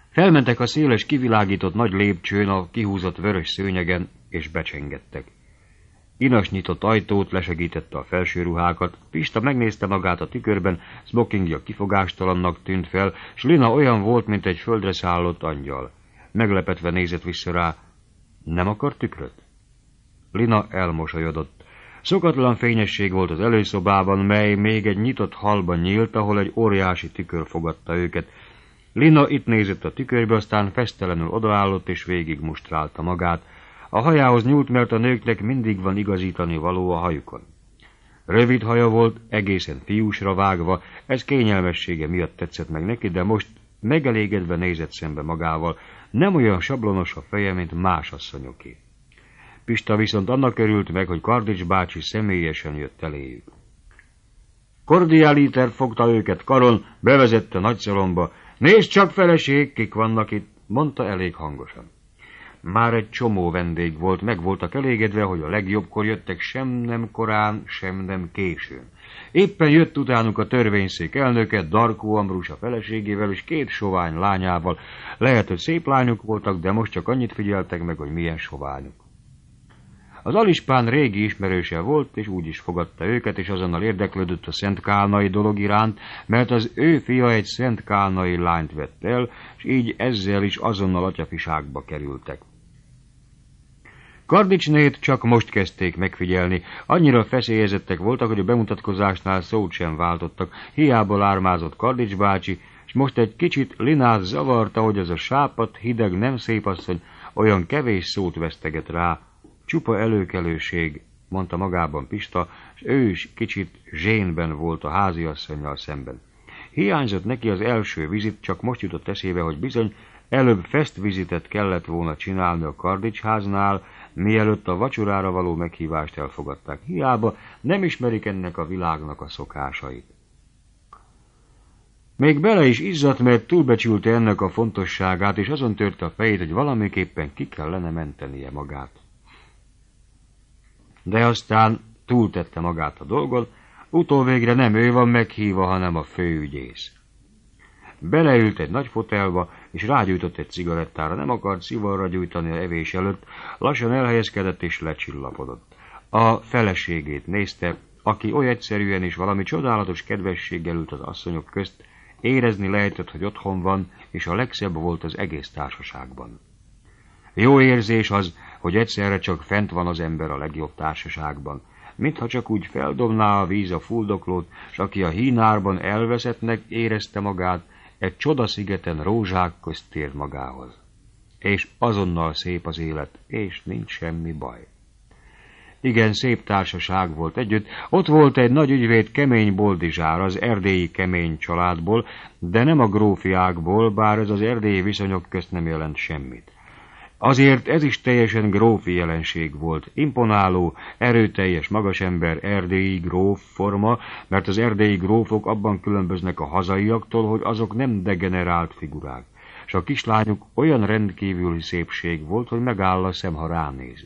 Felmentek a széles, kivilágított nagy lépcsőn a kihúzott vörös szőnyegen, és becsengettek. Inas nyitott ajtót, lesegítette a felsőruhákat, Pista megnézte magát a tükörben, smokingja kifogástalannak tűnt fel, s Lina olyan volt, mint egy földre szállott angyal. Meglepetve nézett vissza rá. Nem akar tükröt? Lina elmosolyodott. Szokatlan fényesség volt az előszobában, mely még egy nyitott hallban nyílt, ahol egy óriási tükör fogadta őket. Lina itt nézett a tükörbe, aztán fesztelenül odaállott és végig mustrálta magát. A hajához nyúlt, mert a nőknek mindig van igazítani való a hajukon. Rövid haja volt, egészen fiúsra vágva, ez kényelmessége miatt tetszett meg neki, de most megelégedve nézett szembe magával, nem olyan sablonos a feje, mint más asszonyoké. Pista viszont annak örült meg, hogy Kardics bácsi személyesen jött eléjük. Kordialiter fogta őket karon, bevezette nagyszalomba. Nézd csak, feleség, kik vannak itt, mondta elég hangosan. Már egy csomó vendég volt, meg voltak elégedve, hogy a legjobbkor jöttek, sem nem korán, sem nem későn. Éppen jött utánuk a törvényszék elnöke, Darkó Ambrus a feleségével és 2 sovány lányával. Lehet, hogy szép lányok voltak, de most csak annyit figyeltek meg, hogy milyen soványok. Az alispán régi ismerőse volt, és úgy is fogadta őket, és azonnal érdeklődött a Szent Kálnai dolog iránt, mert az ő fia egy Szent Kálnai lányt vett el, és így ezzel is azonnal atyafiságba kerültek. Kardicsnét csak most kezdték megfigyelni, annyira feszélyezettek voltak, hogy a bemutatkozásnál szót sem váltottak, hiába lármázott Kardics bácsi, és most egy kicsit Linát zavarta, hogy az a sápadt, hideg, nem szép asszony olyan kevés szót veszteget rá. Csupa előkelőség, mondta magában Pista, és ő is kicsit zsénben volt a háziasszonnyal szemben. Hiányzott neki az első vizit, csak most jutott eszébe, hogy bizony előbb festvizitet kellett volna csinálni a Kardics háznál, mielőtt a vacsorára való meghívást elfogadták. Hiába nem ismerik ennek a világnak a szokásait. Még bele is izzadt, mert túlbecsülte ennek a fontosságát, és azon törte a fejét, hogy valamiképpen ki kellene mentenie magát. De aztán túltette magát a dolgon, utóvégre nem ő van meghívva, hanem a főügyész. Beleült egy nagy fotelba, és rágyújtott egy cigarettára, nem akart szivarra gyújtani a evés előtt, lassan elhelyezkedett és lecsillapodott. A feleségét nézte, aki oly egyszerűen és valami csodálatos kedvességgel ült az asszonyok közt, érezni lehetett, hogy otthon van, és a legszebb volt az egész társaságban. Jó érzés az, hogy egyszerre csak fent van az ember a legjobb társaságban, mintha csak úgy feldobná a víz a fuldoklót, s aki a hínárban elveszettnek érezte magát, egy csodaszigeten rózsák közt tért magához. És azonnal szép az élet, és nincs semmi baj. Igen, szép társaság volt együtt, ott volt egy nagy ügyvéd Kemény Boldizsár, az erdélyi Kemény családból, de nem a grófiákból, bár ez az erdélyi viszonyok közt nem jelent semmit. Azért ez is teljesen grófi jelenség volt, imponáló, erőteljes magasember, erdélyi gróf forma, mert az erdélyi grófok abban különböznek a hazaiaktól, hogy azok nem degenerált figurák, és a kislányuk olyan rendkívüli szépség volt, hogy megáll a szem, ha ránéz.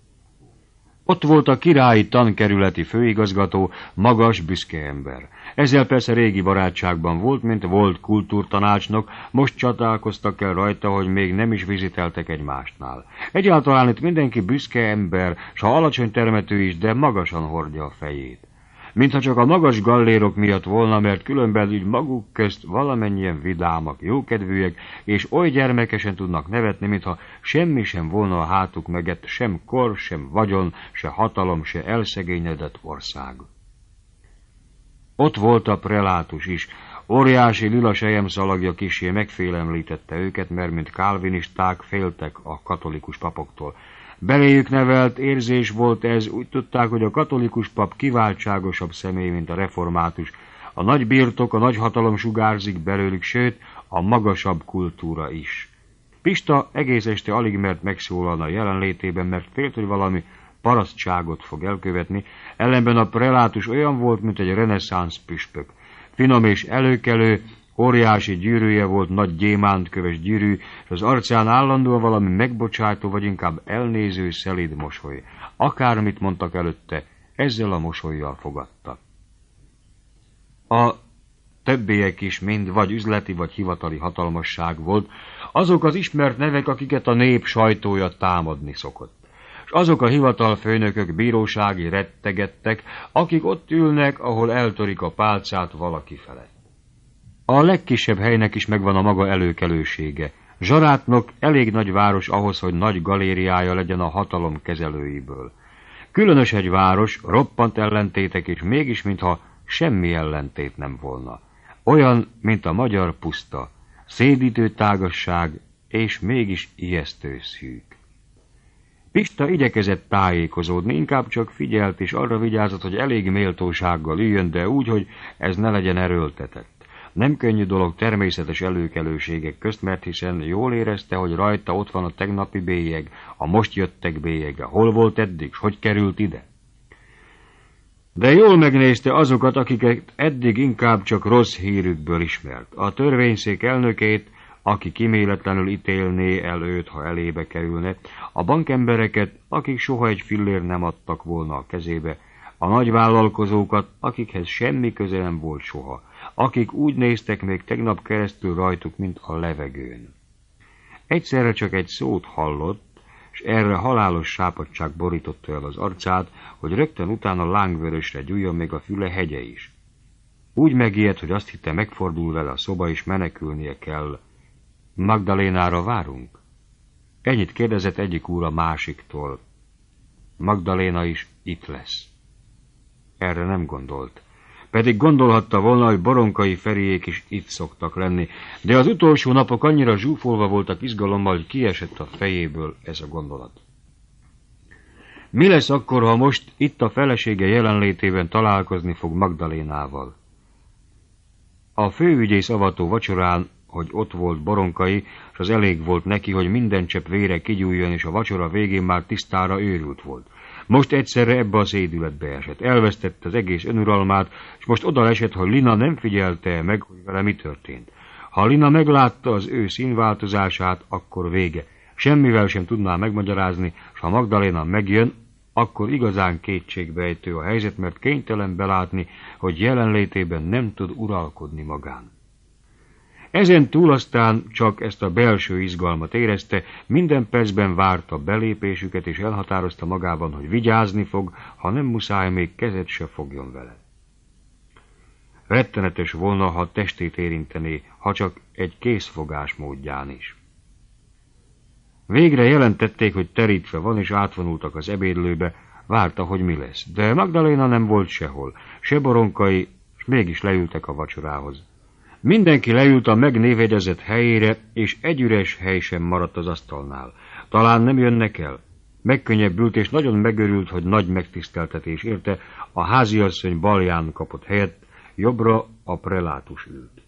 Ott volt a királyi tankerületi főigazgató, magas, büszke ember. Ezzel persze régi barátságban volt, mint volt kultúrtanácsnok, most csatálkoztak el rajta, hogy még nem is viziteltek egymásnál. Egyáltalán itt mindenki büszke ember, s ha alacsony termetű is, de magasan hordja a fejét. Mintha csak a magas gallérok miatt volna, mert különben úgy maguk közt valamennyien vidámak, jókedvűek, és oly gyermekesen tudnak nevetni, mintha semmi sem volna a hátuk mögött, sem kor, sem vagyon, se hatalom, se elszegényedett ország. Ott volt a prelátus is, óriási lila selyemszalagja kissé megfélemlítette őket, mert mint kálvinisták féltek a katolikus papoktól. Beléjük nevelt érzés volt ez, úgy tudták, hogy a katolikus pap kiváltságosabb személy, mint a református. A nagy birtok, a nagy hatalom sugárzik belőlük, sőt, a magasabb kultúra is. Pista egész este alig mert megszólalna a jelenlétében, mert félt, hogy valami parasztságot fog elkövetni, ellenben a prelátus olyan volt, mint egy reneszánsz püspök. Finom és előkelő, óriási gyűrűje volt, nagy gyémántköves gyűrű, és az arcán állandóan valami megbocsátó, vagy inkább elnéző, szelíd mosoly. Akármit mondtak előtte, ezzel a mosollyal fogadta. A többiek is mind vagy üzleti, vagy hivatali hatalmasság volt, azok az ismert nevek, akiket a nép sajtója támadni szokott. És azok a hivatalfőnökök, bírósági rettegettek, akik ott ülnek, ahol eltörik a pálcát valaki felett. A legkisebb helynek is megvan a maga előkelősége. Zsarátnok elég nagy város ahhoz, hogy nagy galériája legyen a hatalom kezelőiből. Különös egy város, roppant ellentétek, és mégis mintha semmi ellentét nem volna. Olyan, mint a magyar puszta, szédítő tágasság, és mégis ijesztő szűk. Pista igyekezett tájékozódni, inkább csak figyelt, és arra vigyázott, hogy elég méltósággal üljön, de úgy, hogy ez ne legyen erőltetett. Nem könnyű dolog természetes előkelőségek közt, mert hiszen jól érezte, hogy rajta ott van a tegnapi bélyeg, a most jöttek bélyege. Hol volt eddig, s hogy került ide? De jól megnézte azokat, akiket eddig inkább csak rossz hírükből ismert. A törvényszék elnökét, aki kiméletlenül ítélné el őt, ha elébe kerülne, a bankembereket, akik soha egy fillér nem adtak volna a kezébe, a nagyvállalkozókat, akikhez semmi köze nem volt soha, akik úgy néztek még tegnap keresztül rajtuk, mint a levegőn. Egyszerre csak egy szót hallott, és erre halálos sápadtság borította el az arcát, hogy rögtön utána lángvörösre gyújjon, még a füle hegye is. Úgy megijedt, hogy azt hitte, megfordul vele a szoba, és menekülnie kell. Magdalénára várunk? Ennyit kérdezett egyik úr a másiktól. Magdaléna is itt lesz. Erre nem gondolt. Pedig gondolhatta volna, hogy Boronkai Feriék is itt szoktak lenni, de az utolsó napok annyira zsúfolva voltak izgalommal, hogy kiesett a fejéből ez a gondolat. Mi lesz akkor, ha most itt a felesége jelenlétében találkozni fog Magdalénával? A főügyész avató vacsorán, hogy ott volt Boronkai, és az elég volt neki, hogy minden csepp vére kigyújjon, és a vacsora végén már tisztára őrült volt. Most egyszerre ebbe a szédületbe esett. Elvesztette az egész önuralmát, és most oda esett, hogy Lina nem figyelte meg, hogy vele mi történt. Ha Lina meglátta az ő színváltozását, akkor vége. Semmivel sem tudná megmagyarázni, és ha Magdaléna megjön, akkor igazán kétségbejtő a helyzet, mert kénytelen belátni, hogy jelenlétében nem tud uralkodni magán. Ezen túl aztán csak ezt a belső izgalmat érezte, minden percben várta belépésüket, és elhatározta magában, hogy vigyázni fog, ha nem muszáj, még kezet se fogjon vele. Rettenetes volna, ha testét érintené, ha csak egy készfogás módján is. Végre jelentették, hogy terítve van, és átvonultak az ebédlőbe, várta, hogy mi lesz. De Magdaléna nem volt sehol, se Boronkai, és mégis leültek a vacsorához. Mindenki leült a megnévjegyezett helyére, és egy üres hely sem maradt az asztalnál. Talán nem jönnek el. Megkönnyebbült, és nagyon megörült, hogy nagy megtiszteltetés érte, a háziasszony balján kapott helyet, jobbra a prelátus ült.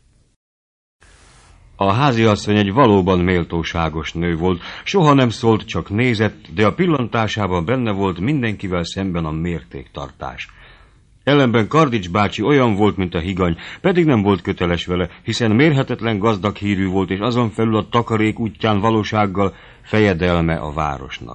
A háziasszony egy valóban méltóságos nő volt, soha nem szólt, csak nézett, de a pillantásában benne volt mindenkivel szemben a mértéktartás. Ellenben Kardics bácsi olyan volt, mint a higany, pedig nem volt köteles vele, hiszen mérhetetlen gazdag hírű volt, és azon felül a takarék útján valósággal fejedelme a városnak.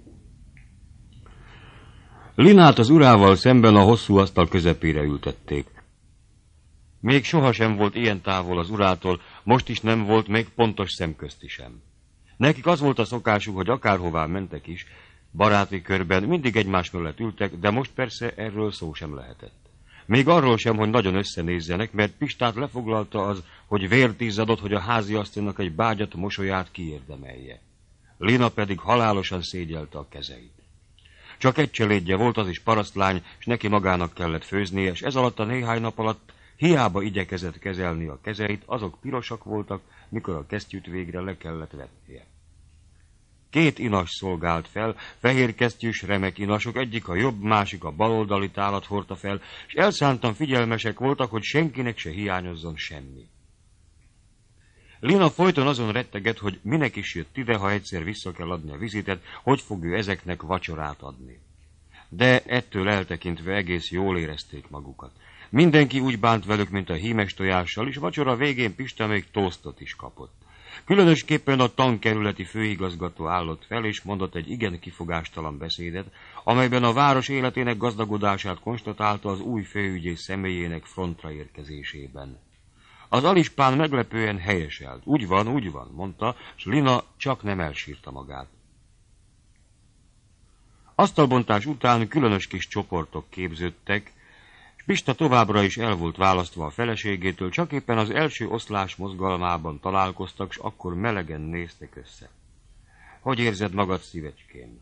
Linát az urával szemben a hosszú asztal közepére ültették. Még sohasem volt ilyen távol az urától, most is nem volt még pontos szemközti sem. Nekik az volt a szokásuk, hogy akárhová mentek is, baráti körben mindig egymás mellett ültek, de most persze erről szó sem lehetett. Még arról sem, hogy nagyon összenézzenek, mert Pistát lefoglalta az, hogy vért izzadott, hogy a háziasszonynak egy bágyat mosolyát kiérdemelje. Lina pedig halálosan szégyelte a kezeit. Csak egy cselédje volt, az is parasztlány, és neki magának kellett főznie, és ez alatt a néhány nap alatt hiába igyekezett kezelni a kezeit, azok pirosak voltak, mikor a kesztyűt végre le kellett vetnie. 2 inas szolgált fel, fehér kesztyűs remek inasok, egyik a jobb, másik a baloldali tálat hordta fel, és elszántan figyelmesek voltak, hogy senkinek se hiányozzon semmi. Lina folyton azon retteget, hogy minek is jött ide, ha egyszer vissza kell adni a vizitet, hogy fog ő ezeknek vacsorát adni. De ettől eltekintve egész jól érezték magukat. Mindenki úgy bánt velük, mint a hímes tojással, és vacsora végén Pista még tosztot is kapott. Különösképpen a tankerületi főigazgató állott fel, és mondott egy igen kifogástalan beszédet, amelyben a város életének gazdagodását konstatálta az új főügyész személyének frontra érkezésében. Az alispán meglepően helyeselt. Úgy van, mondta, s Lina csak nem elsírta magát. Asztalbontás után különös kis csoportok képződtek, s Pista továbbra is el volt választva a feleségétől, csak éppen az első oszlás mozgalmában találkoztak, s akkor melegen néztek össze. Hogy érzed magad, szívecském?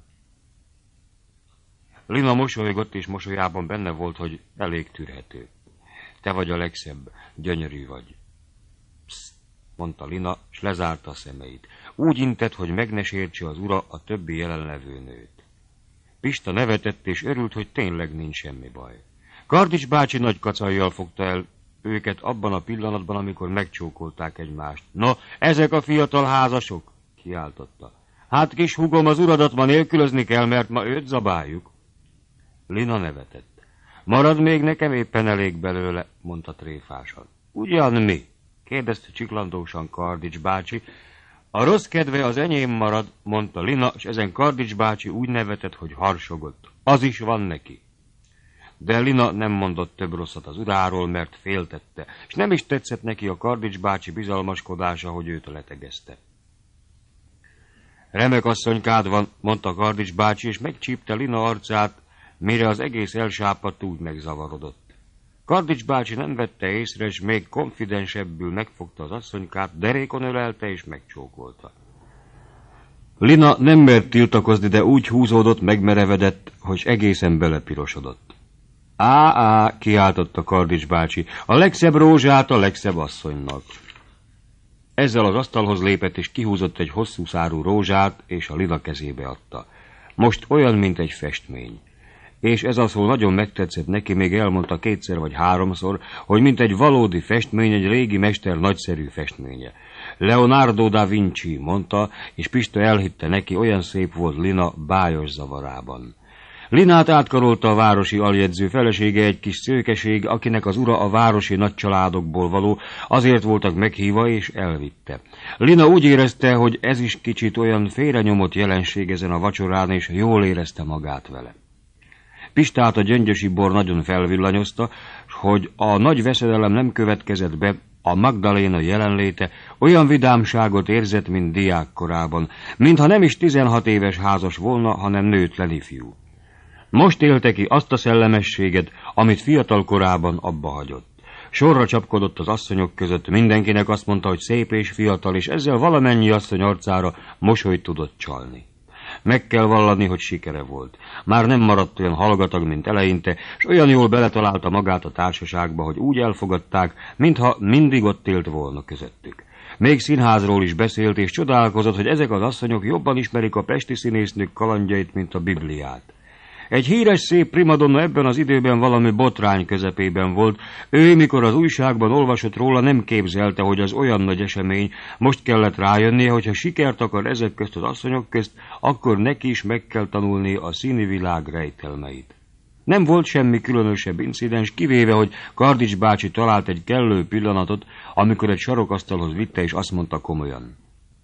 Lina mosolygott, és mosolyában benne volt, hogy elég tűrhető. Te vagy a legszebb, gyönyörű vagy. Pszt, mondta Lina, s lezárta a szemeit. Úgy intett, hogy meg ne sértse az ura a többi jelenlevő nőt. Pista nevetett, és örült, hogy tényleg nincs semmi baj. Kardics bácsi nagy kacajjal fogta el őket abban a pillanatban, amikor megcsókolták egymást. No, ezek a fiatal házasok, kiáltotta. Hát kis húgom, az uradat ma nélkülözni kell, mert ma őt zabáljuk. Lina nevetett. Marad még nekem éppen elég belőle, mondta tréfásan. Ugyan mi? Kérdezte csiklandósan Kardics bácsi. A rossz kedve az enyém marad, mondta Lina, és ezen Kardics bácsi úgy nevetett, hogy harsogott. Az is van neki. De Lina nem mondott több rosszat az uráról, mert féltette, és nem is tetszett neki a Kardics bácsi bizalmaskodása, hogy őt letegezte. Remek asszonykád van, mondta Kardics bácsi, és megcsípte Lina arcát, mire az egész elsápadt, úgy megzavarodott. Kardics bácsi nem vette észre, és még konfidensebbül megfogta az asszonykát, derékon ölelte és megcsókolta. Lina nem mert tiltakozni, de úgy húzódott, megmerevedett, hogy egészen belepirosodott. Á, kiáltotta Kardics bácsi, a legszebb rózsát a legszebb asszonynak. Ezzel az asztalhoz lépett, és kihúzott egy hosszú szárú rózsát, és a Lina kezébe adta. Most olyan, mint egy festmény. És ez a szó nagyon megtetszett neki, még elmondta 2 vagy 3-szor, hogy mint egy valódi festmény, egy régi mester nagyszerű festménye. Leonardo da Vinci, mondta, és Pista elhitte neki, olyan szép volt Lina bájos zavarában. Linát átkarolta a városi aljegyző felesége, egy kis szőkeség, akinek az ura a városi nagycsaládokból való, azért voltak meghívva, és elvitte. Lina úgy érezte, hogy ez is kicsit olyan félrenyomott jelenség ezen a vacsorán, és jól érezte magát vele. Pistát a gyöngyösi bor nagyon felvillanyozta, hogy a nagy veszedelem nem következett be, a Magdaléna jelenléte olyan vidámságot érzett, mint diákkorában, mintha nem is 16 éves házas volna, hanem nőtlen ifjú. Most élte ki azt a szellemességet, amit fiatal korában abba hagyott. Sorra csapkodott az asszonyok között, mindenkinek azt mondta, hogy szép és fiatal, és ezzel valamennyi asszony arcára mosolyt tudott csalni. Meg kell vallani, hogy sikere volt. Már nem maradt olyan hallgatag, mint eleinte, és olyan jól beletalálta magát a társaságba, hogy úgy elfogadták, mintha mindig ott élt volna közöttük. Még színházról is beszélt, és csodálkozott, hogy ezek az asszonyok jobban ismerik a pesti színésznők kalandjait, mint a Bibliát. Egy híres szép primadonna ebben az időben valami botrány közepében volt. Ő, mikor az újságban olvasott róla, nem képzelte, hogy az olyan nagy esemény. Most kellett rájönnie, hogy ha sikert akar ezek közt az asszonyok közt, akkor neki is meg kell tanulni a színi világ rejtelmeit. Nem volt semmi különösebb incidens, kivéve, hogy Kardics bácsi talált egy kellő pillanatot, amikor egy sarokasztalhoz vitte, és azt mondta komolyan.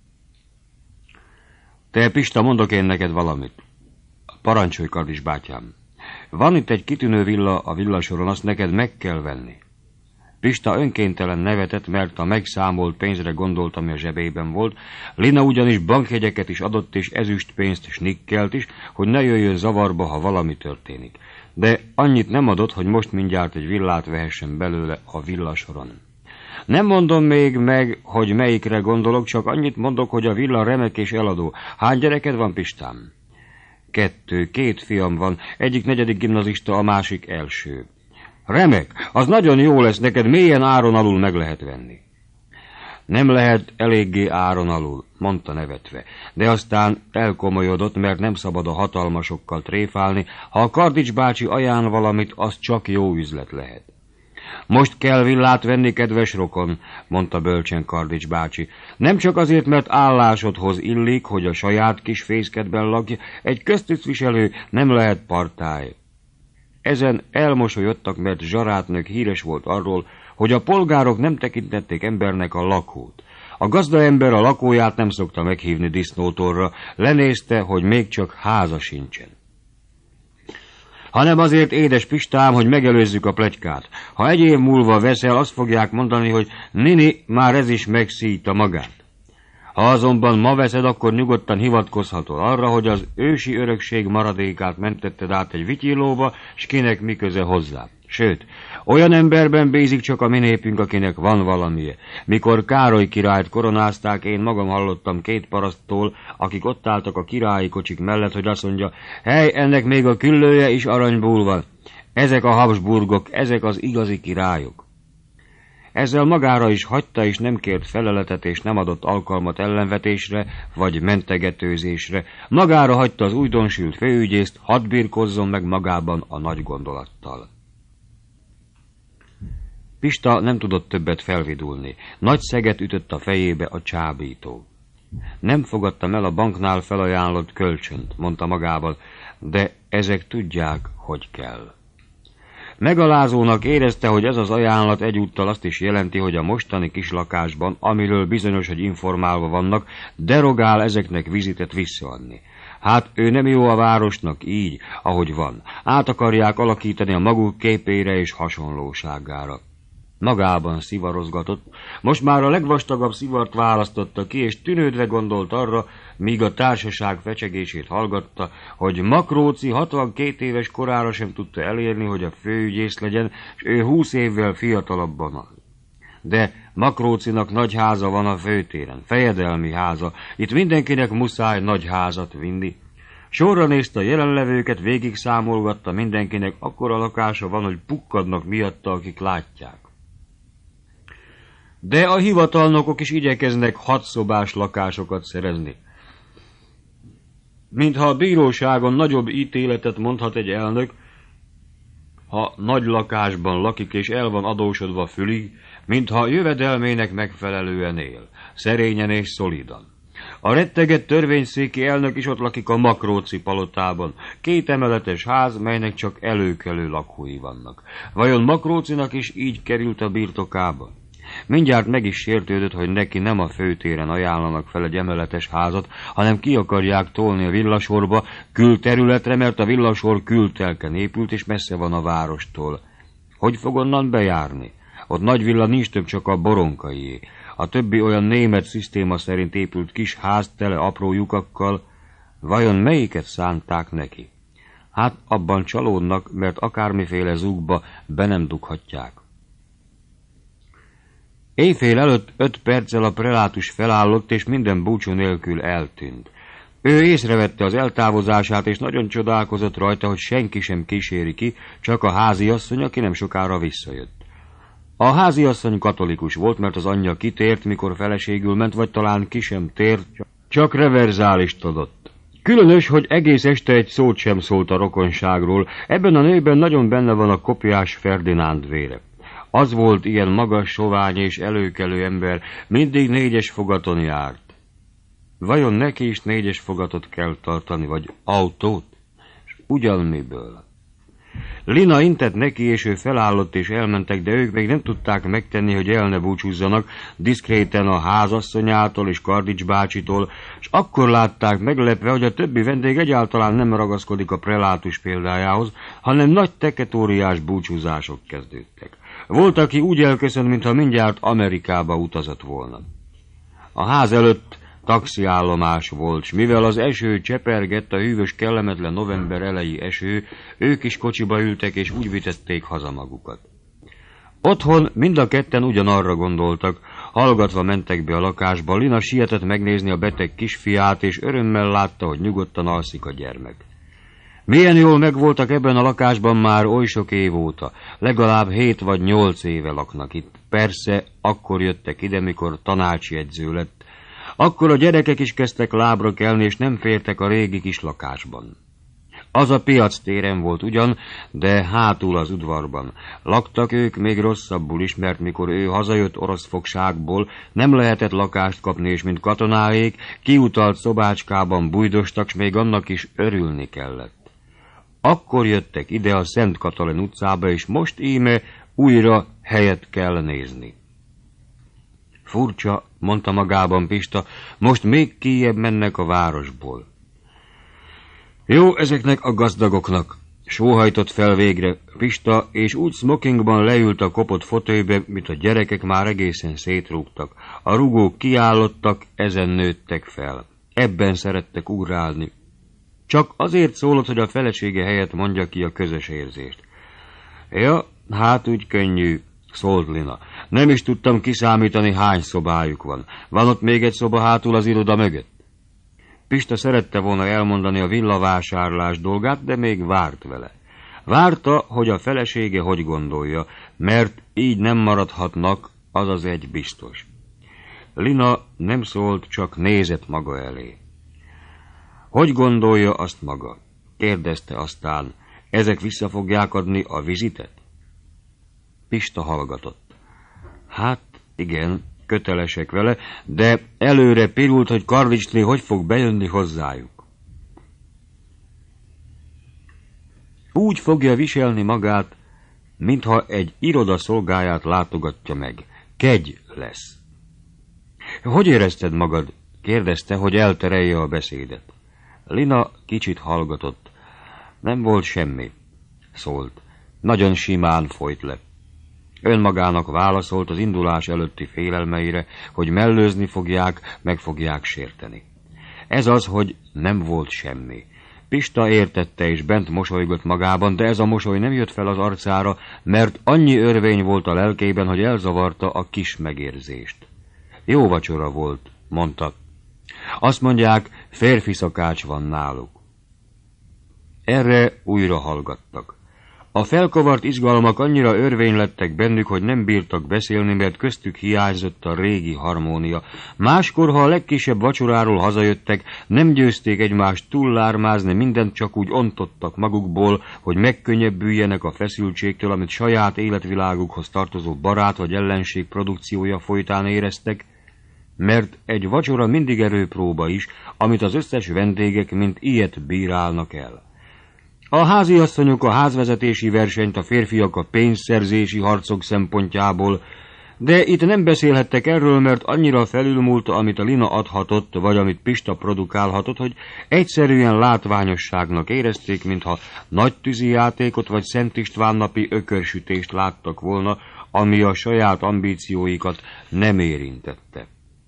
Te, Pista, mondok én neked valamit. Parancsolj, Kardics bátyám. Van itt egy kitűnő villa a villasoron, azt neked meg kell venni. Pista önkéntelen nevetett, mert a megszámolt pénzre gondolt, ami a zsebében volt. Lina ugyanis bankjegyeket is adott, és ezüstpénzt és nikkelt is, hogy ne jöjjön zavarba, ha valami történik. De annyit nem adott, hogy most mindjárt egy villát vehessen belőle a villasoron. Nem mondom még meg, hogy melyikre gondolok, csak annyit mondok, hogy a villa remek és eladó. Hány gyereked van, Pistám? 2 fiam van, egyik 4. gimnazista, a másik első. Remek, az nagyon jó lesz, neked mélyen áron alul meg lehet venni. Nem lehet eléggé áron alul, mondta nevetve, de aztán elkomolyodott, mert nem szabad a hatalmasokkal tréfálni, ha a Kardics bácsi ajánl valamit, az csak jó üzlet lehet. Most kell villát venni, kedves rokon, mondta bölcsen Kardics bácsi. Nem csak azért, mert állásodhoz illik, hogy a saját kis fészkedben lakj, egy köztisztviselő nem lehet partály. Ezen elmosolyodtak, mert zsarátnök híres volt arról, hogy a polgárok nem tekintették embernek a lakót. A gazdaember a lakóját nem szokta meghívni disznótorra, lenézte, hogy még csak háza sincsen. hanem azért, édes Pistám, hogy megelőzzük a pletykát. Ha egy év múlva veszel, azt fogják mondani, hogy Nini, már ez is megszíjta magát. Ha azonban ma veszed, akkor nyugodtan hivatkozhatod arra, hogy az ősi örökség maradékát mentetted át egy vityilóba, s kinek mi köze hozzá. Sőt, olyan emberben bízik csak a mi népünk, akinek van valamije. Mikor Károly királyt koronázták, én magam hallottam 2 paraszttól, akik ott álltak a királyi kocsik mellett, hogy azt mondja, hely, ennek még a küllője is aranyból van. Ezek a Habsburgok, ezek az igazi királyok. Ezzel magára is hagyta, és nem kért feleletet, és nem adott alkalmat ellenvetésre, vagy mentegetőzésre. Magára hagyta az újdonsült főügyészt, hadd birkozzon meg magában a nagy gondolattal. Pista nem tudott többet felvidulni. Nagy szeget ütött a fejébe a csábító. Nem fogadtam el a banknál felajánlott kölcsönt, mondta magával, de ezek tudják, hogy kell. Megalázónak érezte, hogy ez az ajánlat egyúttal azt is jelenti, hogy a mostani kis lakásban, amiről bizonyos, hogy informálva vannak, derogál ezeknek vizitet visszaadni. Hát ő nem jó a városnak így, ahogy van. Át akarják alakítani a maguk képére és hasonlóságára. Magában szivarozgatott, most már a legvastagabb szivart választotta ki, és tűnődve gondolt arra, míg a társaság fecsegését hallgatta, hogy Makróci 62 éves korára sem tudta elérni, hogy a főügyész legyen, és ő 20 évvel fiatalabban az. De Makrócinak nagy háza van a főtéren, fejedelmi háza, itt mindenkinek muszáj nagy házat vinni. Sorra nézte a jelenlevőket, végig számolgatta, mindenkinek akkora lakása van, hogy pukkadnak miatta, akik látják. De a hivatalnokok is igyekeznek 6 szobás lakásokat szerezni. Mintha a bíróságon nagyobb ítéletet mondhat egy elnök, ha nagy lakásban lakik és el van adósodva fülig, mintha jövedelmének megfelelően él, szerényen és szolidan. A rettegett törvényszéki elnök is ott lakik a Makróci palotában, 2 emeletes ház, melynek csak előkelő lakói vannak. Vajon Makrócinak is így került a birtokába? Mindjárt meg is sértődött, hogy neki nem a főtéren ajánlanak fel egy emeletes házat, hanem ki akarják tolni a villasorba, külterületre, mert a villasor kültelken épült, és messze van a várostól. Hogy fog onnan bejárni? Ott nagy villa nincs több, csak a Boronkaié. A többi olyan német szisztéma szerint épült kis ház tele apró lyukakkal. Vajon melyiket szánták neki? Hát abban csalódnak, mert akármiféle zugba be nem dughatják. Éjfél előtt 5 perccel a prelátus felállott, és minden búcsú nélkül eltűnt. Ő észrevette az eltávozását, és nagyon csodálkozott rajta, hogy senki sem kíséri ki, csak a háziasszony, aki nem sokára visszajött. A háziasszony katolikus volt, mert az anyja kitért, mikor feleségül ment, vagy talán ki sem tért, csak reverzálist adott. Különös, hogy egész este egy szót sem szólt a rokonságról, ebben a nőben nagyon benne van a Kopiás Ferdinánd vére. Az volt ilyen magas, sovány és előkelő ember, mindig 4-es fogaton járt. Vajon neki is 4-es fogatot kell tartani, vagy autót? És ugyan miből? Lina intett neki, és ő felállott, és elmentek, de ők még nem tudták megtenni, hogy el ne búcsúzzanak, diszkréten a házasszonyától és Kardics bácsitól, és akkor látták meglepve, hogy a többi vendég egyáltalán nem ragaszkodik a prelátus példájához, hanem nagy teketóriás búcsúzások kezdődtek. Volt, aki úgy elköszönt, mintha mindjárt Amerikába utazott volna. A ház előtt taxiállomás volt, s mivel az eső csepergett, a hűvös, kellemetlen november eleji eső, ők is kocsiba ültek, és úgy vitették haza magukat. Otthon mind a ketten ugyanarra gondoltak, hallgatva mentek be a lakásba, Lina sietett megnézni a beteg kisfiát, és örömmel látta, hogy nyugodtan alszik a gyermek. Milyen jól megvoltak ebben a lakásban már oly sok év óta, legalább 7 vagy 8 éve laknak itt. Persze, akkor jöttek ide, mikor tanácsjegyző lett. Akkor a gyerekek is kezdtek lábra kelni, és nem fértek a régi kis lakásban. Az a piac téren volt ugyan, de hátul az udvarban. Laktak ők még rosszabbul is, mert mikor ő hazajött orosz fogságból, nem lehetett lakást kapni, és mint katonáék, kiutalt szobácskában bujdostak, s még annak is örülni kellett. Akkor jöttek ide a Szent Katalin utcába, és most íme újra helyet kell nézni. Furcsa, mondta magában Pista, most még kijjebb mennek a városból. Jó ezeknek a gazdagoknak, Sóhajtott fel végre Pista, és úgy smokingban leült a kopott fotölybe, mint a gyerekek már egészen szétrúgtak. A rugók kiállottak, ezen nőttek fel. Ebben szerettek ugrálni. Csak azért szólott, hogy a felesége helyett mondja ki a közös érzést. Ja, hát úgy könnyű, szólt Lina. Nem is tudtam kiszámítani, hány szobájuk van. Van ott még egy szoba hátul az iroda mögött? Pista szerette volna elmondani a villavásárlás dolgát, de még várt vele. Várta, hogy a felesége hogy gondolja, mert így nem maradhatnak, az az egy biztos. Lina nem szólt, csak nézett maga elé. Hogy gondolja azt maga? Kérdezte aztán. Ezek vissza fogják adni a vizitet? Pista hallgatott. Hát, igen, kötelesek vele, de előre pirult, hogy Karvicsné hogy fog bejönni hozzájuk. Úgy fogja viselni magát, mintha egy iroda szolgáját látogatja meg. Kegy lesz. Hogy érezted magad? Kérdezte, hogy elterelje a beszédet. Lina kicsit hallgatott. Nem volt semmi, szólt. Nagyon simán folyt le. Önmagának válaszolt az indulás előtti félelmeire, hogy mellőzni fogják, meg fogják sérteni. Ez az, hogy nem volt semmi. Pista értette és bent mosolygott magában, de ez a mosoly nem jött fel az arcára, mert annyi örvény volt a lelkében, hogy elzavarta a kis megérzést. Jó vacsora volt, mondta. Azt mondják, férfi szakács van náluk. Erre újra hallgattak. A felkavart izgalmak annyira örvény lettek bennük, hogy nem bírtak beszélni, mert köztük hiányzott a régi harmónia. Máskor, ha a legkisebb vacsoráról hazajöttek, nem győzték egymást túllármázni, mindent csak úgy ontottak magukból, hogy megkönnyebbüljenek a feszültségtől, amit saját életvilágukhoz tartozó barát vagy ellenség produkciója folytán éreztek, mert egy vacsora mindig erőpróba is, amit az összes vendégek mint ilyet bírálnak el. A háziasszonyok a házvezetési versenyt, a férfiak a pénzszerzési harcok szempontjából, de itt nem beszélhettek erről, mert annyira felülmúlta, amit a Lina adhatott, vagy amit Pista produkálhatott, hogy egyszerűen látványosságnak érezték, mintha nagy tűzi játékot vagy Szent István napi ökörsütést láttak volna, ami a saját ambícióikat nem érintette.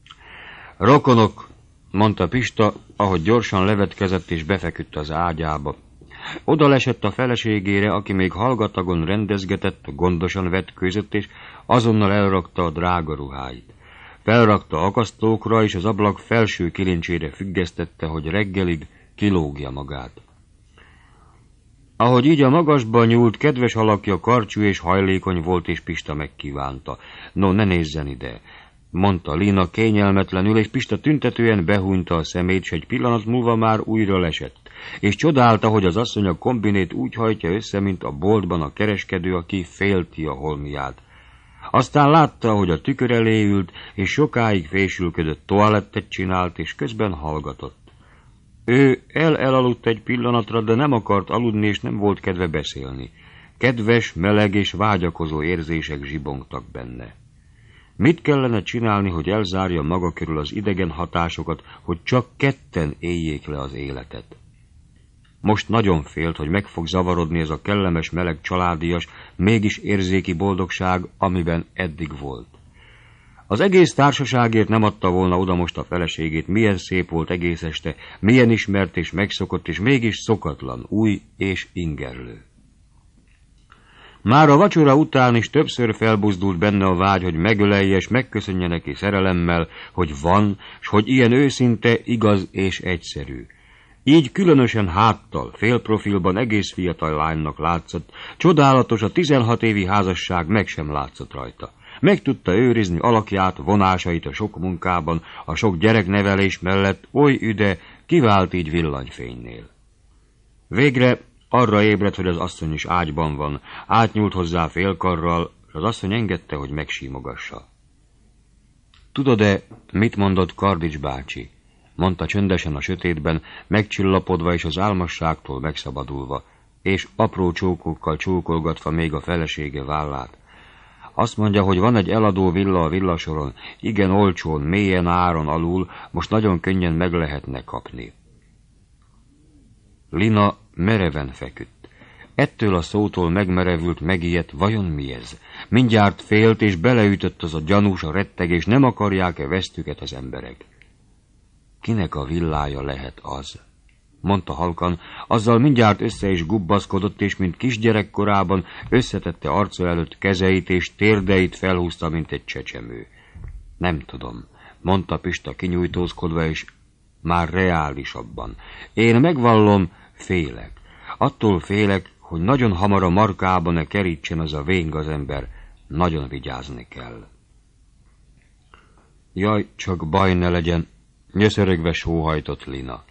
Rokonok, mondta Pista, ahogy gyorsan levetkezett és befeküdt az ágyába. Oda lesett a feleségére, aki még hallgatagon rendezgetett, gondosan vetkőzött, és azonnal elrakta a drága ruháit. Felrakta akasztókra, és az ablak felső kilincsére függesztette, hogy reggelig kilógja magát. Ahogy így a magasba nyúlt, kedves alakja karcsú és hajlékony volt, és Pista megkívánta. No, ne nézzen ide, mondta Lina kényelmetlenül, és Pista tüntetően behúnyta a szemét, s egy pillanat múlva már újra lesett, és csodálta, hogy az asszony a kombinét úgy hajtja össze, mint a boltban a kereskedő, aki félti a holmiát. Aztán látta, hogy a tükör elé ült, és sokáig fésülködött, toalettet csinált, és közben hallgatott. Ő elaludt egy pillanatra, de nem akart aludni, és nem volt kedve beszélni. Kedves, meleg és vágyakozó érzések zsibongtak benne. Mit kellene csinálni, hogy elzárja maga körül az idegen hatásokat, hogy csak ketten éljék le az életet? Most nagyon félt, hogy meg fog zavarodni ez a kellemes, meleg, családias, mégis érzéki boldogság, amiben eddig volt. Az egész társaságért nem adta volna oda most a feleségét, milyen szép volt egész este, milyen ismert és megszokott, és mégis szokatlan, új és ingerlő. Már a vacsora után is többször felbuzdult benne a vágy, hogy megölelje és megköszönje neki szerelemmel, hogy van, s hogy ilyen őszinte, igaz és egyszerű. Így különösen háttal, félprofilban egész fiatal lánynak látszott, csodálatos a 16 évi házasság meg sem látszott rajta. Meg tudta őrizni alakját, vonásait a sok munkában, a sok gyereknevelés mellett, oly üde, kivált így villanyfénynél. Végre arra ébredt, hogy az asszony is ágyban van, átnyúlt hozzá félkarral, és az asszony engedte, hogy megsímogassa. Tudod-e, mit mondott Kardics bácsi? Mondta csöndesen a sötétben, megcsillapodva és az álmosságtól megszabadulva, és apró csókokkal csókolgatva még a felesége vállát. Azt mondja, hogy van egy eladó villa a villasoron, igen olcsón, mélyen áron alul, most nagyon könnyen meg lehetne kapni. Lina mereven feküdt. Ettől a szótól megmerevült, megijedt, vajon mi ez? Mindjárt félt, és beleütött az a gyanús, a rettegés, nem akarják-e vesztüket az emberek? Kinek a villája lehet az? Mondta halkan, azzal mindjárt össze is gubbaszkodott, és mint kisgyerek korában összetette arca előtt kezeit, és térdeit felhúzta, mint egy csecsemő. Nem tudom, mondta Pista kinyújtózkodva, és már reálisabban. Én megvallom, félek. Attól félek, hogy nagyon hamar a markába ne kerítsen az a vén gazember. Nagyon vigyázni kell. Jaj, csak baj ne legyen, nyöszörögve sóhajtott Lina.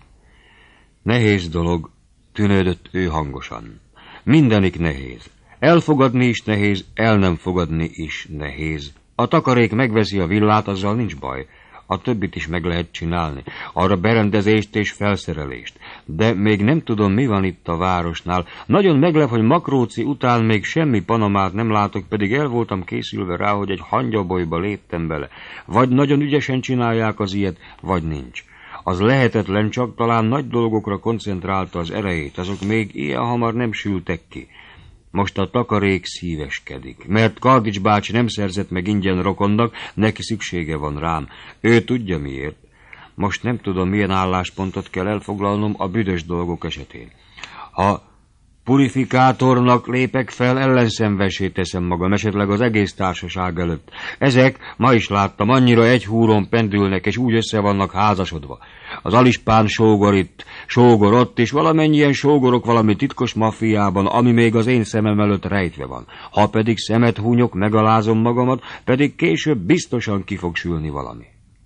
Nehéz dolog, tűnődött ő hangosan. Mindenik nehéz. Elfogadni is nehéz, el nem fogadni is nehéz. A takarék megveszi a villát, azzal nincs baj. A többit is meg lehet csinálni, arra berendezést és felszerelést. De még nem tudom, mi van itt a városnál. Nagyon meglep, hogy Makróci után még semmi Panamát nem látok, pedig el voltam készülve rá, hogy egy hangyabolyba léptem bele. Vagy nagyon ügyesen csinálják az ilyet, vagy nincs. Az lehetetlen, csak talán nagy dolgokra koncentrálta az erejét, azok még ilyen hamar nem sültek ki. Most a takarék szíveskedik, mert Kardics bácsi nem szerzett meg ingyen rokonnak, neki szüksége van rám. Ő tudja miért. Most nem tudom, milyen álláspontot kell elfoglalnom a büdös dolgok esetén. Ha purifikátornak lépek fel, ellenszenvessé teszem magam, esetleg az egész társaság előtt. Ezek, ma is láttam, annyira egy húron pendülnek, és úgy össze vannak házasodva. Az alispán sógor itt, sógor ott, és valamennyien sógorok valami titkos maffiában, ami még az én szemem előtt rejtve van. Ha pedig szemet húnyok, megalázom magamat, pedig később biztosan ki fog sülni valami.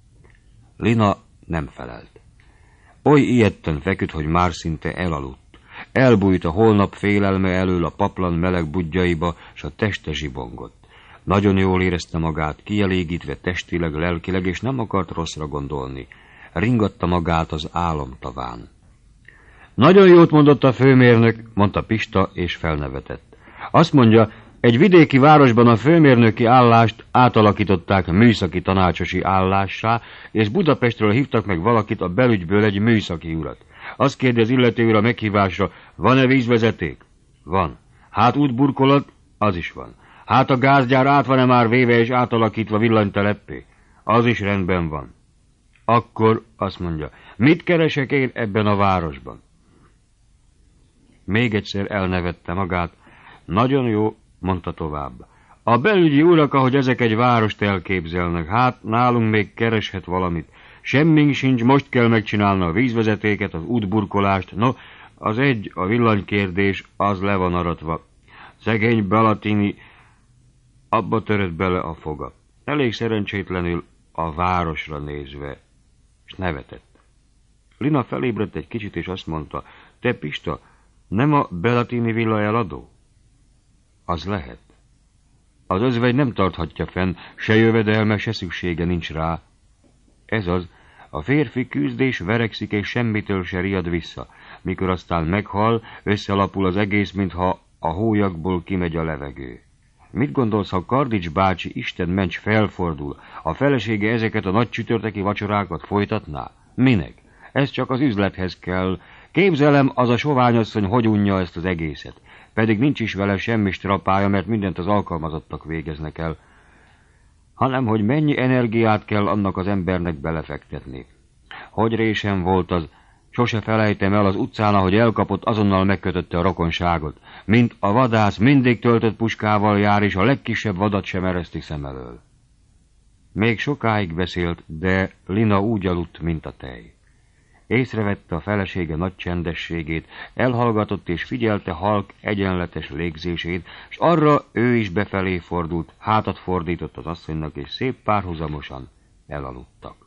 Lina nem felelt. Oly ijedten feküdt, hogy már szinte elaludt. Elbújt a holnap félelme elől a paplan meleg budjaiba, s a teste zsibongott. Nagyon jól érezte magát, kielégítve testileg, lelkileg, és nem akart rosszra gondolni. Ringatta magát az álomtaván. Nagyon jót mondott a főmérnök, mondta Pista, és felnevetett. Azt mondja, egy vidéki városban a főmérnöki állást átalakították műszaki tanácsosi állássá, és Budapestről hívtak meg valakit a belügyből, egy műszaki urat. Azt kérdi az illető úr a meghívásra, van-e vízvezeték? Van. Hát útburkolat? Az is van. Hát a gázgyár át van-e már véve és átalakítva villanyteleppé? Az is rendben van. Akkor azt mondja, mit keresek én ebben a városban? Még egyszer elnevette magát. Nagyon jó, mondta tovább. A belügyi urak, ahogy ezek egy várost elképzelnek, hát nálunk még kereshet valamit. Semmink sincs, most kell megcsinálni a vízvezetéket, az útburkolást. No, az egy, a villanykérdés, az le van aratva. Szegény Balatini abba törött bele a foga. Elég szerencsétlenül a városra nézve, és nevetett. Lina felébredt egy kicsit, és azt mondta, te Pista, nem a Balatini villa eladó? Az lehet. Az özvegy nem tarthatja fenn, se jövedelme, se szüksége nincs rá. Ez az, a férfi küzd és verekszik, és semmitől se riad vissza. Mikor aztán meghal, összelapul az egész, mintha a hólyagból kimegy a levegő. Mit gondolsz, ha Kardics bácsi, Isten ments, felfordul, a felesége ezeket a nagy csütörtöki vacsorákat folytatná? Minek? Ez csak az üzlethez kell. Képzelem, az a soványasszony hogy unja ezt az egészet. Pedig nincs is vele semmi strapája, mert mindent az alkalmazottak végeznek el. Hanem, hogy mennyi energiát kell annak az embernek belefektetni. Hogy résen volt az, sose felejtem el, az utcán, ahogy elkapott, azonnal megkötötte a rokonságot. Mint a vadász mindig töltött puskával jár, és a legkisebb vadat sem ereszti szem elől. Még sokáig beszélt, de Lina úgy aludt, mint a tej. Észrevette a felesége nagy csendességét, elhallgatott és figyelte halk egyenletes légzését, s arra ő is befelé fordult, hátat fordított az asszonynak, és szép párhuzamosan elaludtak.